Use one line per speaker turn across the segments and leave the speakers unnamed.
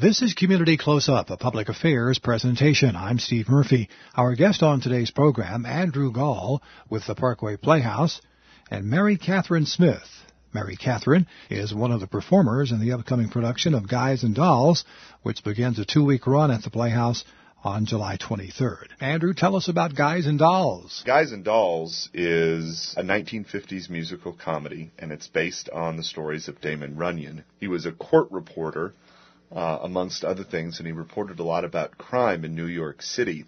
This is Community Close-Up, a public affairs presentation. I'm Steve Murphy. Our guest on today's program, Andrew Gall with the Parkway Playhouse, and Mary Catherine Smith. Mary Catherine is one of the performers in the upcoming production of Guys and Dolls, which begins a 2-week run at the Playhouse on July 23rd. Andrew, tell us about Guys and Dolls.
Guys and Dolls is a 1950s musical comedy, and it's based on the stories of Damon Runyon. He was a court reporter, amongst other things, and he reported a lot about crime in New York City.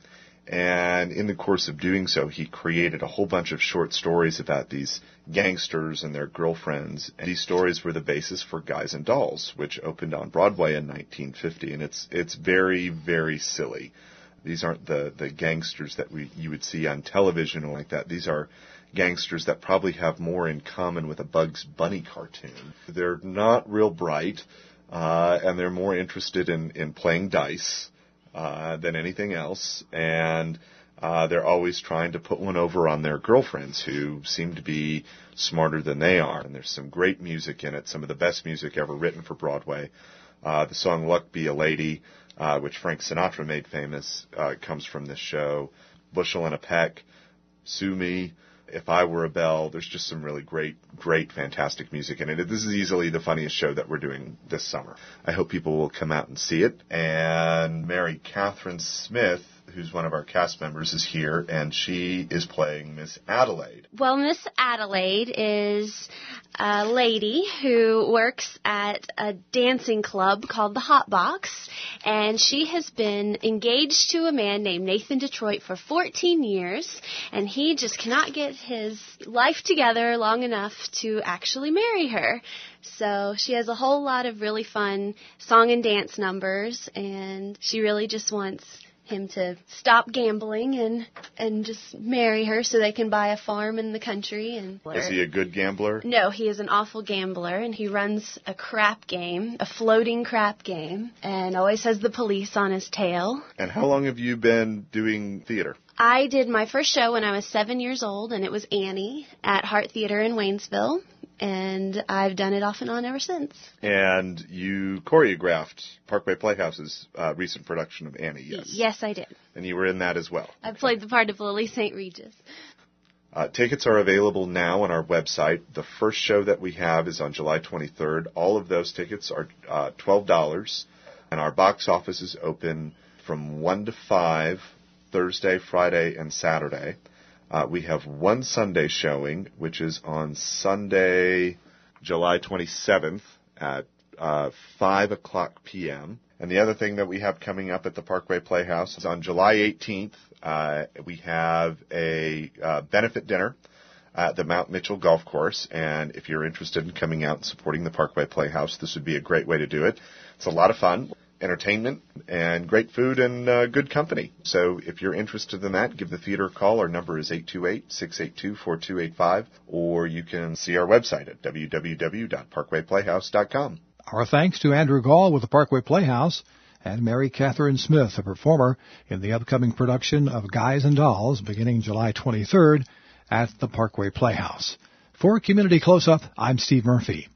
And in the course of doing so, he created a whole bunch of short stories about these gangsters and their girlfriends. And these stories were the basis for Guys and Dolls, which opened on Broadway in 1950. And it's very, very silly. These aren't the gangsters that you would see on television or like that. These are gangsters that probably have more in common with a Bugs Bunny cartoon. They're not real bright, and they're more interested in playing dice than anything else, and they're always trying to put one over on their girlfriends who seem to be smarter than they are. And there's some great music in it, some of the best music ever written for Broadway. The song Luck Be a Lady, which Frank Sinatra made famous, comes from this show. Bushel and a Peck, Sue Me, If I Were a Belle. There's just some really great, fantastic music in it. This is easily the funniest show that we're doing this summer. I hope people will come out and see it. And Mary Catherine Smith, who's one of our cast members, is here, and she is playing Miss Adelaide.
Well, Miss Adelaide is a lady who works at a dancing club called the Hot Box, and she has been engaged to a man named Nathan Detroit for 14 years, and he just cannot get his life together long enough to actually marry her. So she has a whole lot of really fun song and dance numbers, and she really just wants him to stop gambling and just marry her so they can buy a farm in the country. And
is he a good gambler?
No, he is an awful gambler, and he runs a crap game, a floating crap game, and always has the police on his tail.
And how long have you been doing theater?
I did my first show when I was 7 years old, and it was Annie at Hart Theater in Waynesville. And I've done it off and on ever since. And
you choreographed Parkway Playhouse's recent production of Annie, yes?
Yes, I did.
And you were in that as well?
I played the part of Lily St. Regis.
Tickets are available now on our website. The first show that we have is on July 23rd. All of those tickets are $12. And our box office is open from 1 to 5, Thursday, Friday, and Saturday. We have one Sunday showing, which is on Sunday, July 27th at 5 o'clock p.m. And the other thing that we have coming up at the Parkway Playhouse is on July 18th, we have a benefit dinner at the Mount Mitchell Golf Course. And if you're interested in coming out and supporting the Parkway Playhouse, this would be a great way to do it. It's a lot of fun. Entertainment and great food and good company. So if you're interested in that, give the theater a call. Our number is 828-682-4285, or you can see our website at www.parkwayplayhouse.com.
Our thanks to Andrew Gall with the Parkway Playhouse and Mary Catherine Smith, a performer in the upcoming production of Guys and Dolls beginning July 23rd at the Parkway Playhouse. For Community Close-Up, I'm Steve Murphy.